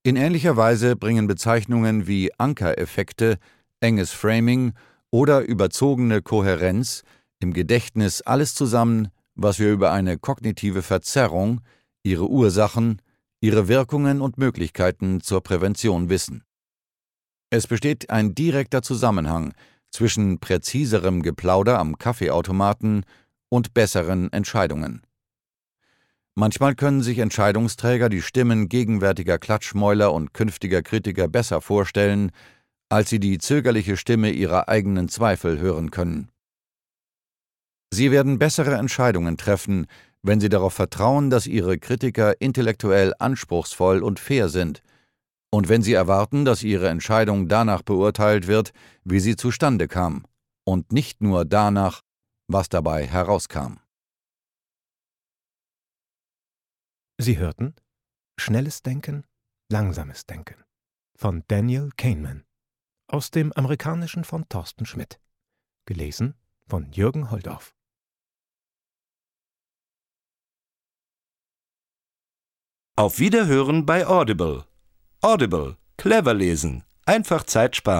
In ähnlicher Weise bringen Bezeichnungen wie Ankereffekte, enges Framing oder überzogene Kohärenz im Gedächtnis alles zusammen, was wir über eine kognitive Verzerrung, ihre Ursachen, ihre Wirkungen und Möglichkeiten zur Prävention wissen. Es besteht ein direkter Zusammenhang zwischen präziserem Geplauder am Kaffeeautomaten und besseren Entscheidungen. Manchmal können sich Entscheidungsträger die Stimmen gegenwärtiger Klatschmäuler und künftiger Kritiker besser vorstellen, als sie die zögerliche Stimme ihrer eigenen Zweifel hören können. Sie werden bessere Entscheidungen treffen, wenn sie darauf vertrauen, dass ihre Kritiker intellektuell anspruchsvoll und fair sind, und wenn sie erwarten, dass ihre Entscheidung danach beurteilt wird, wie sie zustande kam, und nicht nur danach, was dabei herauskam. Sie hörten Schnelles Denken, Langsames Denken von Daniel Kahneman aus dem Amerikanischen von Thorsten Schmidt. Gelesen von Jürgen Holdorf. Auf Wiederhören bei Audible. Audible. Clever lesen. Einfach Zeit sparen.